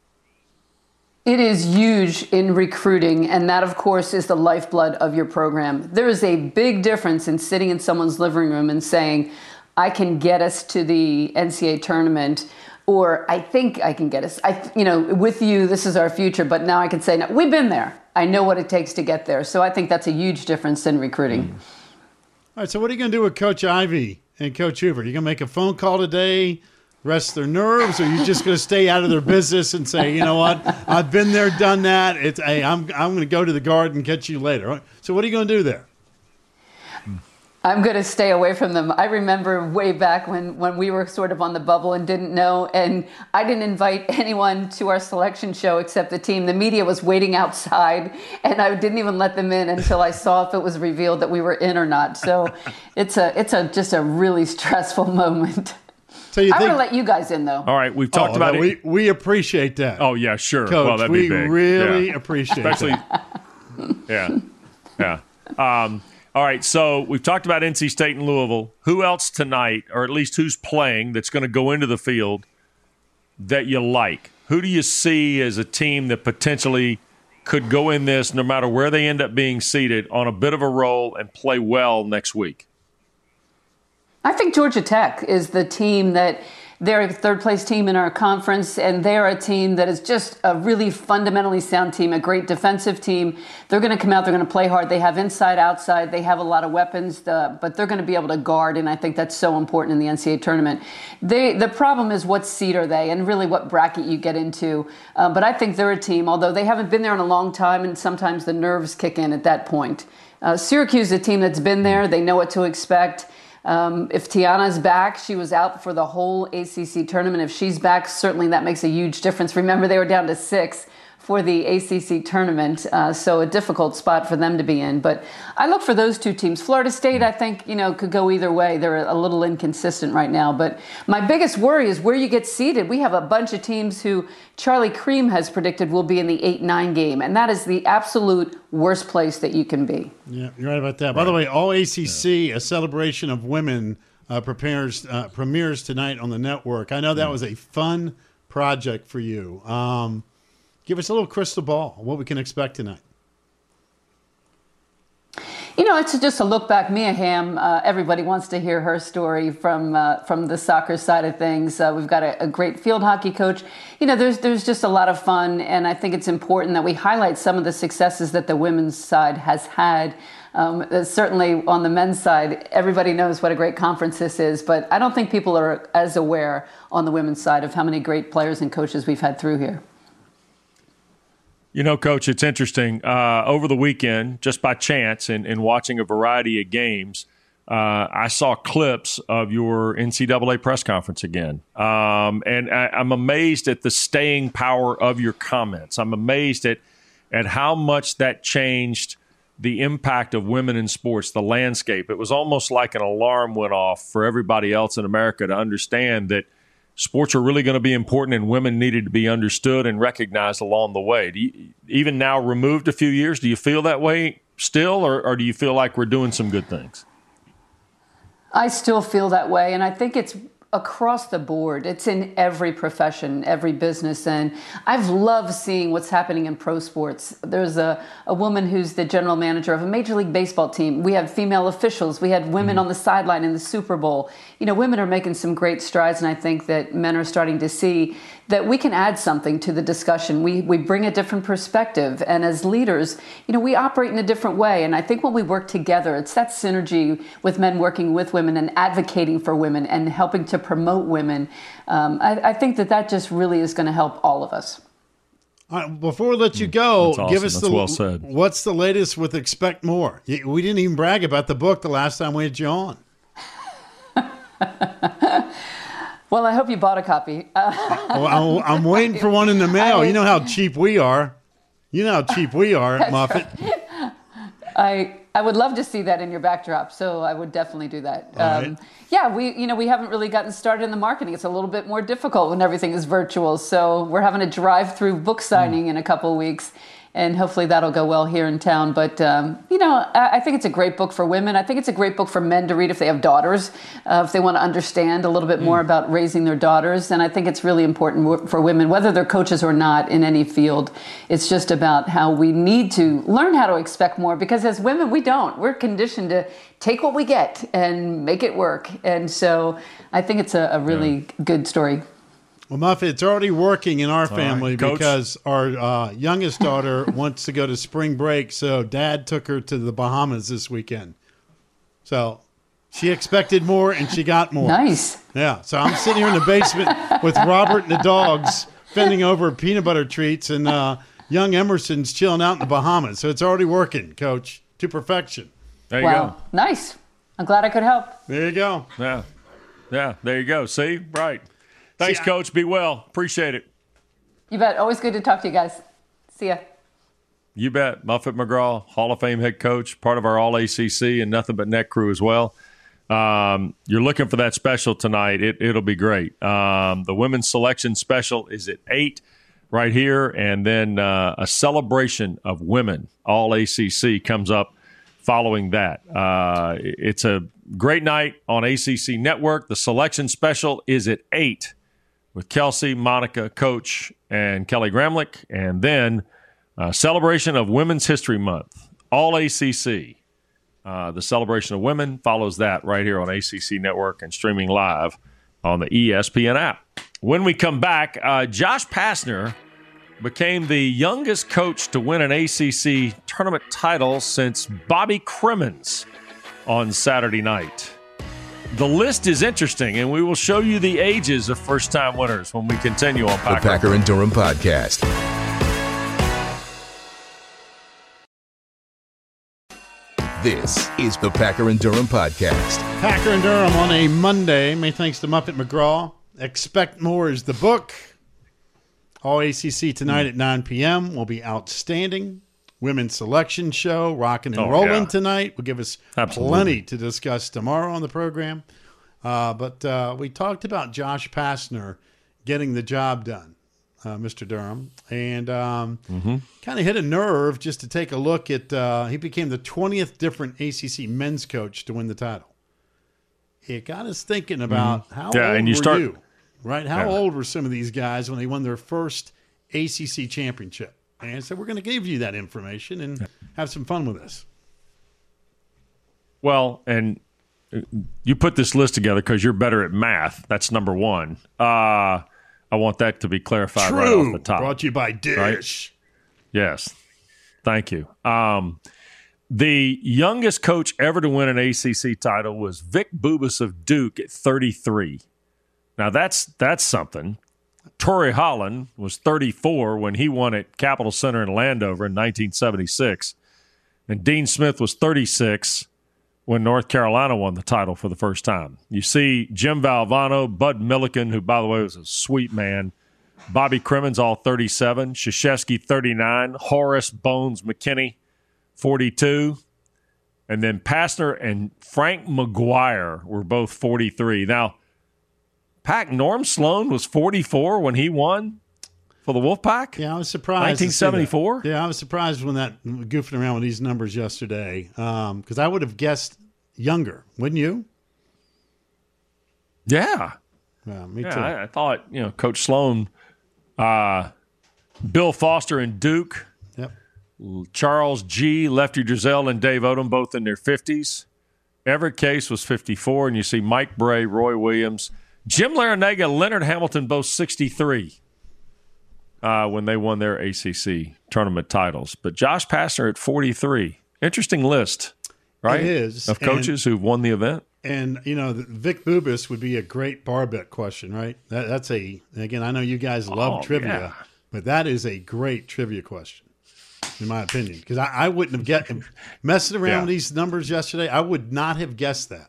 It is huge in recruiting, and that, of course, is the lifeblood of your program. There is a big difference in sitting in someone's living room and saying, I can get us to the N C double A tournament, or I think I can get us, I, you know, with you, this is our future, but now I can say, no, we've been there. I know what it takes to get there. So I think that's a huge difference in recruiting. Mm. All right, so what are you going to do with Coach Ivey and Coach Hoover? Are you going to make a phone call today, rest their nerves, or are you just going to stay out of their business and say, you know what, I've been there, done that. It's, hey, I'm I'm going to go to the Garden and catch you later. So what are you going to do there? I'm going to stay away from them. I remember way back when, when we were sort of on the bubble and didn't know, and I didn't invite anyone to our selection show except the team. The media was waiting outside, and I didn't even let them in until I saw if it was revealed that we were in or not. So it's a it's a just a really stressful moment. So you I'm think, going to let you guys in, though. All right, we've talked oh, about no, it. We, we appreciate that. Oh, yeah, sure. Coach, well, that'd we be big. really yeah. appreciate Especially, that. Yeah, yeah. Um, all right, so we've talked about N C State and Louisville. Who else tonight, or at least who's playing, that's going to go into the field that you like? Who do you see as a team that potentially could go in this, no matter where they end up being seated, on a bit of a roll and play well next week? I think Georgia Tech is the team that they're a third-place team in our conference, and they're a team that is just a really fundamentally sound team, a great defensive team. They're going to come out, they're going to play hard. They have inside, outside. They have a lot of weapons, uh, but they're going to be able to guard, and I think that's so important in the N C double A tournament. They, the problem is what seed are they and really what bracket you get into. Uh, but I think they're a team, although they haven't been there in a long time, and sometimes the nerves kick in at that point. Uh, Syracuse is a team that's been there. They know what to expect. Um, if Tiana's back, she was out for the whole A C C tournament. If she's back, certainly that makes a huge difference. Remember, they were down to six for the A C C tournament, uh, so a difficult spot for them to be in. But I look for those two teams. Florida State, I think, you know, could go either way. They're a little inconsistent right now. But my biggest worry is where you get seeded. We have a bunch of teams who Charlie Cream has predicted will be in the eight nine game, and that is the absolute worst place that you can be. Yeah, you're right about that. Right. By the way, All A C C, yeah. a celebration of women, uh, prepares uh, premieres tonight on the network. I know that was a fun project for you. Um, Give us a little crystal ball, what we can expect tonight. You know, it's just a look back. Mia Hamm, uh, everybody wants to hear her story from uh, from the soccer side of things. Uh, we've got a, a great field hockey coach. You know, there's there's just a lot of fun, and I think it's important that we highlight some of the successes that the women's side has had. Um, certainly on the men's side, everybody knows what a great conference this is, but I don't think people are as aware on the women's side of how many great players and coaches we've had through here. You know, Coach, it's interesting. Uh, over the weekend, just by chance, in, in watching a variety of games, uh, I saw clips of your N C double A press conference again. Um, and I, I'm amazed at the staying power of your comments. I'm amazed at, at how much that changed the impact of women in sports, the landscape. It was almost like an alarm went off for everybody else in America to understand that sports are really going to be important, and women needed to be understood and recognized along the way. Do you, even now, removed a few years, do you feel that way still, or, or do you feel like we're doing some good things? I still feel that way, and I think it's across the board. It's in every profession, every business, and I've loved seeing what's happening in pro sports. There's a, a woman who's the general manager of a Major League Baseball team. We have female officials. We had women mm-hmm. on the sideline in the Super Bowl. You know, women are making some great strides, and I think that men are starting to see that we can add something to the discussion. We we bring a different perspective, and as leaders, you know, we operate in a different way. And I think when we work together, it's that synergy with men working with women and advocating for women and helping to promote women. Um, I, I think that that just really is going to help all of us. All right, before we let you go, That's awesome. give us That's the well said. What's the latest with Expect More? We didn't even brag about the book the last time we had you on. Well, I hope you bought a copy. Uh, well, I'm waiting for one in the mail. You know how cheap we are. You know how cheap we are at Muffet. Right. I I would love to see that in your backdrop, so I would definitely do that. Um, right. Yeah, we you know we haven't really gotten started in the marketing. It's a little bit more difficult when everything is virtual. So we're having a drive-through book signing mm. in a couple of weeks. And hopefully that'll go well here in town. But, um, you know, I, I think it's a great book for women. I think it's a great book for men to read if they have daughters, uh, if they want to understand a little bit more mm. about raising their daughters. And I think it's really important for women, whether they're coaches or not in any field. It's just about how we need to learn how to expect more. Because as women, we don't. We're conditioned to take what we get and make it work. And so I think it's a, a really yeah. good story. Well, Muffet, it's already working in our All family right, because our uh, youngest daughter wants to go to spring break, so Dad took her to the Bahamas this weekend. So she expected more, and she got more. Nice. Yeah, so I'm sitting here in the basement with Robert and the dogs fending over peanut butter treats, and uh, young Emerson's chilling out in the Bahamas. So it's already working, Coach, to perfection. There you wow. go. Nice. I'm glad I could help. There you go. Yeah. Yeah, there you go. See? Right. Thanks, See, Coach. Be well. Appreciate it. You bet. Always good to talk to you guys. See ya. You bet. Muffet McGraw, Hall of Fame head coach, part of our All A C C and Nothing But Net crew as well. Um, you're looking for that special tonight. It, it'll be great. Um, the women's selection special is at eight right here, and then uh, a celebration of women, All A C C, comes up following that. Uh, it's a great night on A C C Network. The selection special is at eight. With Kelsey, Monica, Coach, and Kelly Gramlich. And then uh, celebration of Women's History Month, All A C C. Uh, the celebration of women follows that right here on A C C Network and streaming live on the E S P N app. When we come back, uh, Josh Pastner became the youngest coach to win an A C C tournament title since Bobby Crimmins on Saturday night. The list is interesting, and we will show you the ages of first-time winners when we continue on Packer. The Packer and Durham Podcast. This is the Packer and Durham Podcast. Packer and Durham on a Monday. Many thanks to Muffet McGraw. Expect More is the book. All A C C tonight mm. at nine p.m. will be outstanding. Women's selection show, rocking and oh, rolling yeah. tonight. Will give us Absolutely. plenty to discuss tomorrow on the program. Uh, but uh, we talked about Josh Pastner getting the job done, uh, Mister Durham, and um, mm-hmm. kind of hit a nerve just to take a look at uh, – he became the twentieth different A C C men's coach to win the title. It got us thinking about mm-hmm. how yeah, old and you were start, you, right? How yeah. old were some of these guys when they won their first A C C championship? And so we're going to give you that information and have some fun with this. Well, and – you put this list together because you're better at math. That's number one. Uh, I want that to be clarified True. right off the top. Brought to you by Dish. Right? Yes. Thank you. Um, the youngest coach ever to win an A C C title was Vic Bubas of Duke at thirty-three. Now, that's that's something. Torrey Holland was thirty-four when he won at Capitol Center in Landover in nineteen seventy-six. And Dean Smith was thirty-six when North Carolina won the title for the first time. You see Jim Valvano, Bud Milliken, who, by the way, was a sweet man, Bobby Crimmins, all thirty-seven, Krzyzewski, thirty-nine, Horace Bones McKinney, forty-two, and then Pastner and Frank McGuire were both forty-three. Now, Pac Norm Sloan was forty-four when he won for the Wolfpack? Yeah, I was surprised. nineteen seventy-four? Yeah, I was surprised when that goofing around with these numbers yesterday because um, I would have guessed younger, wouldn't you? Yeah. Yeah, me yeah, too. I, I thought, you know, Coach Sloan, uh, Bill Foster and Duke, yep. Charles G., Lefty Drizel, and Dave Odom both in their fifties. Everett Case was fifty-four, and you see Mike Bray, Roy Williams, Jim Larinaga, Leonard Hamilton, both sixty-three. Uh, when they won their A C C tournament titles. But Josh Pastner at forty-three. Interesting list, right? It is. Of coaches and, who've won the event. And, you know, Vic Bubas would be a great bar bet question, right? That, that's a, again, I know you guys love oh, trivia, yeah. but that is a great trivia question, in my opinion. Because I, I wouldn't have get messing around yeah. with these numbers yesterday, I would not have guessed that.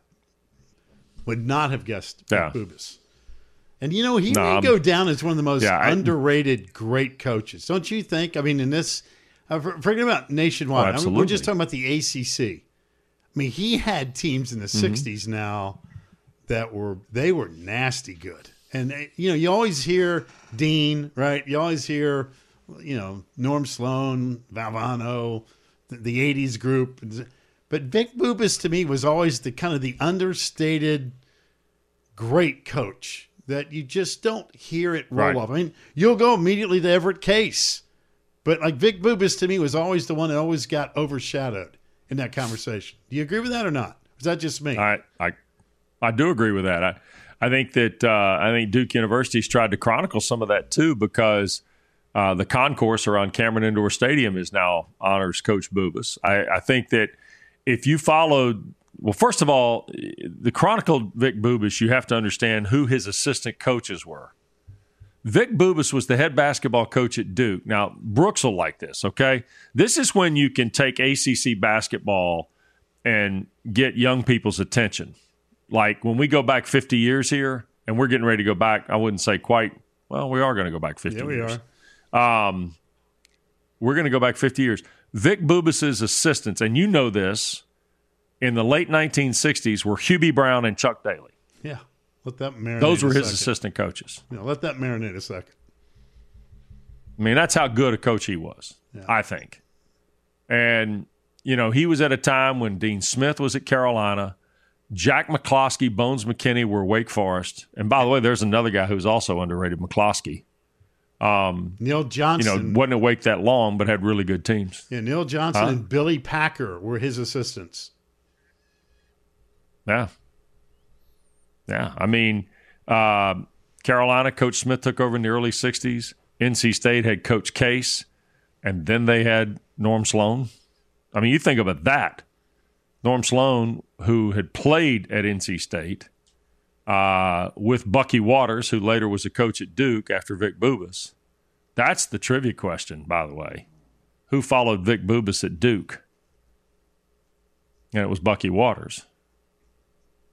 Would not have guessed yeah. Vic Bubas. And, you know, he no, may I'm, go down as one of the most yeah, underrated great coaches. Don't you think? I mean, in this, uh, forget about nationwide. Oh, I mean, we're just talking about the A C C. I mean, he had teams in the mm-hmm. sixties now that were, they were nasty good. And, you know, you always hear Dean, right? You always hear, you know, Norm Sloan, Valvano, the, the eighties group. But Vic Bubas, to me, was always the kind of the understated great coach that you just don't hear it roll right. off. I mean, you'll go immediately to Everett Case. But, like, Vic Bubas, to me, was always the one that always got overshadowed in that conversation. Do you agree with that or not? Is that just me? I I, I do agree with that. I, I think that uh, I think Duke University's tried to chronicle some of that, too, because uh, the concourse around Cameron Indoor Stadium is now honors Coach Bubas. I, I think that if you followed – well, first of all, the chronicled Vic Bubas, you have to understand who his assistant coaches were. Vic Bubas was the head basketball coach at Duke. Now, Brooks will like this, okay? This is when you can take A C C basketball and get young people's attention. Like when we go back fifty years here, and we're getting ready to go back, I wouldn't say quite, well, we are going to go back fifty yeah, we years. are. Um, we're going to go back fifty years. Vic Bubas's assistants, and you know this, in the late nineteen sixties were Hubie Brown and Chuck Daly. Yeah. Let that marinate. Those were a his second. assistant coaches. You know, let that marinate a second. I mean, that's how good a coach he was, yeah. I think. And, you know, he was at a time when Dean Smith was at Carolina, Jack McCloskey, Bones McKinney were Wake Forest. And by the way, there's another guy who's also underrated, McCloskey. Um, Neil Johnson. You know, wasn't at Wake that long, but had really good teams. Yeah, Neil Johnson huh? and Billy Packer were his assistants. Yeah. Yeah. I mean, uh, Carolina, Coach Smith took over in the early sixties. N C State had Coach Case, and then they had Norm Sloan. I mean, you think about that. Norm Sloan, who had played at N C State uh, with Bucky Waters, who later was a coach at Duke after Vic Bubas. That's the trivia question, by the way. Who followed Vic Bubas at Duke? And it was Bucky Waters.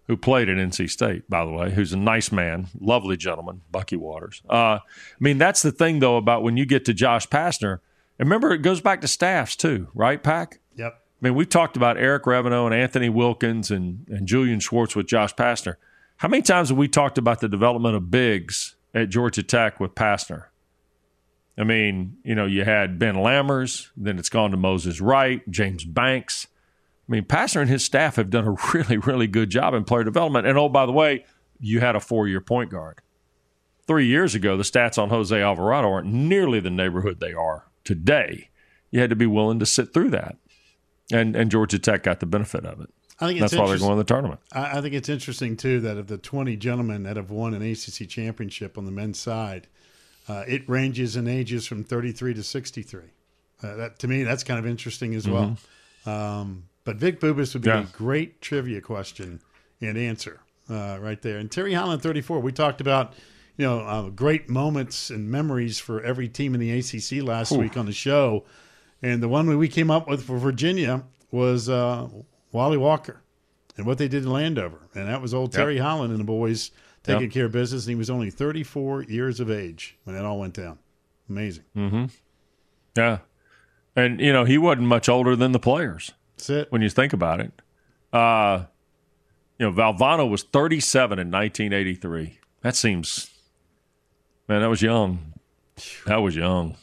who played at N C State, by the way, who's a nice man, lovely gentleman, Bucky Waters. Uh, I mean, that's the thing, though, about when you get to Josh Pastner. And remember, it goes back to staffs, too, right, Pack? Yep. I mean, we've talked about Eric Reveneau and Anthony Wilkins and, and Julian Schwartz with Josh Pastner. How many times have we talked about the development of bigs at Georgia Tech with Pastner? I mean, you know, you had Ben Lammers, then it's gone to Moses Wright, James Banks. I mean, Pastner and his staff have done a really, really good job in player development. And, oh, by the way, you had a four-year point guard. Three years ago, the stats on Jose Alvarado aren't nearly the neighborhood they are today. You had to be willing to sit through that. And and Georgia Tech got the benefit of it. I think That's it's why they're going to the tournament. I, I think it's interesting, too, that of the twenty gentlemen that have won an A C C championship on the men's side, uh, it ranges in ages from thirty-three to sixty-three. Uh, that to me, that's kind of interesting as well. Mm-hmm. Um, but Vic Bubas would be yeah. a great trivia question and answer uh, right there. And Terry Holland, thirty-four, we talked about, you know, uh, great moments and memories for every team in the A C C last Ooh. week on the show. And the one we came up with for Virginia was uh, Wally Walker and what they did in Landover. And that was old yep. Terry Holland and the boys taking yep. care of business. And he was only thirty-four years of age when it all went down. Amazing. Mm-hmm. Yeah. And, you know, he wasn't much older than the players. That's it. When you think about it. Uh, you know, Valvano was thirty-seven in nineteen eighty-three. That seems, man, that was young. That was young.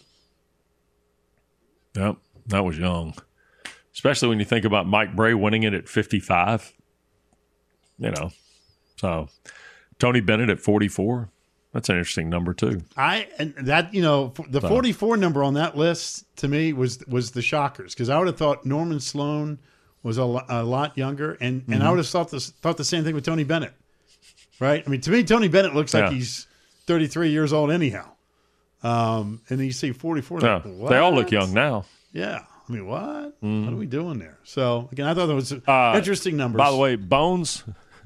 Yep, that was young. Especially when you think about Mike Bray winning it at fifty-five. You know, so Tony Bennett at forty-four. That's an interesting number too. I and that you know the forty-four number on that list to me was was the shockers, because I would have thought Norman Sloan was a, lo- a lot younger, and, and mm-hmm. I would have thought this thought the same thing with Tony Bennett, right? I mean, to me, Tony Bennett looks like yeah. he's thirty-three years old anyhow. Um, and then you see forty-four. Yeah, like, they all look young now. Yeah. I mean, what? Mm-hmm. What are we doing there? So, again, I thought that was uh, interesting numbers. By the way, Bones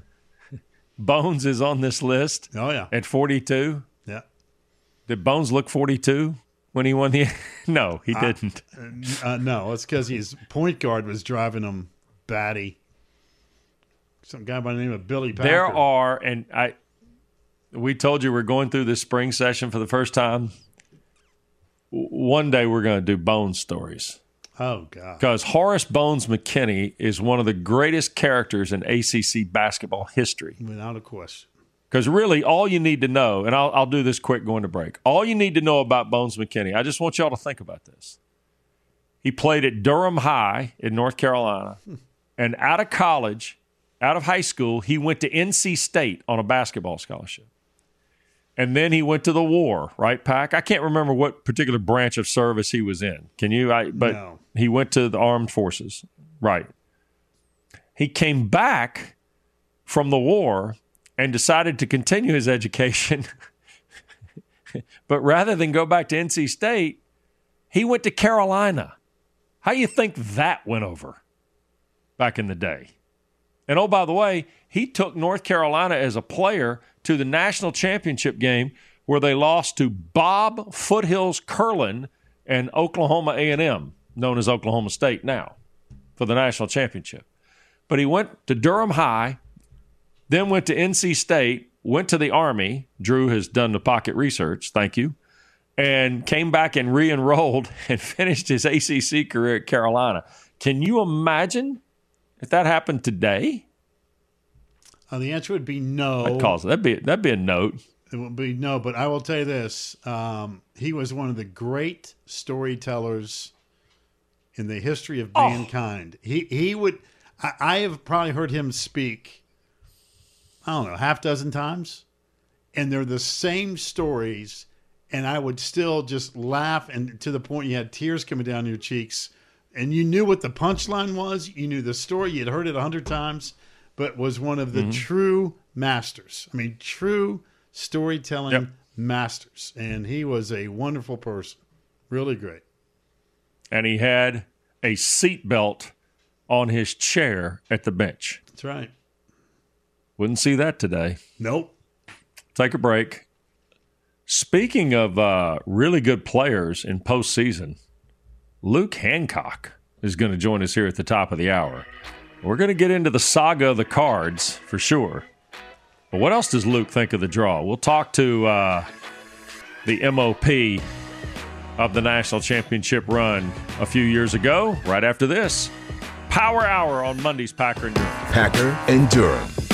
Bones is on this list. Oh, yeah. At forty-two. Yeah. Did Bones look forty-two when he won the – no, he didn't. Uh, uh, no, it's because his point guard was driving him batty. Some guy by the name of Billy Packer. There are – and I – we told you we're going through this spring session for the first time. One day we're going to do Bones stories. Oh, God. Because Horace Bones McKinney is one of the greatest characters in A C C basketball history. Without a question. Because really all you need to know, and I'll, I'll do this quick going to break, all you need to know about Bones McKinney, I just want y'all to think about this. He played at Durham High in North Carolina, hmm. and out of college, out of high school, he went to N C State on a basketball scholarship. And then he went to the war, right, Pac? I can't remember what particular branch of service he was in. Can you? I, but no. He went to the armed forces, right. He came back from the war and decided to continue his education. But rather than go back to N C State, he went to Carolina. How do you think that went over back in the day? And oh, by the way, he took North Carolina as a player to the national championship game where they lost to Bob Foothills Curlin and Oklahoma A and M, known as Oklahoma State now, for the national championship. But he went to Durham High, then went to N C State, went to the Army. Drew has done the pocket research, thank you, and came back and re-enrolled and finished his A C C career at Carolina. Can you imagine if that happened today? Uh, the answer would be no. I'd call it. That'd be, that'd be a note. It would be no, but I will tell you this. Um, he was one of the great storytellers in the history of oh. mankind. He he would I, I have probably heard him speak, I don't know, half dozen times, and they're the same stories, and I would still just laugh, and to the point you had tears coming down your cheeks, and you knew what the punchline was, you knew the story, you'd heard it a hundred times, but was one of the mm-hmm. true masters. I mean, true storytelling yep. masters, and he was a wonderful person, really great. And he had a seatbelt on his chair at the bench. That's right. Wouldn't see that today. Nope. Take a break. Speaking of uh, really good players in postseason, Luke Hancock is going to join us here at the top of the hour. We're going to get into the saga of the Cards for sure. But what else does Luke think of the draw? We'll talk to uh, the M O P of the national championship run a few years ago, right after this. Power Hour on Monday's Packer and Durham. Packer and Durham.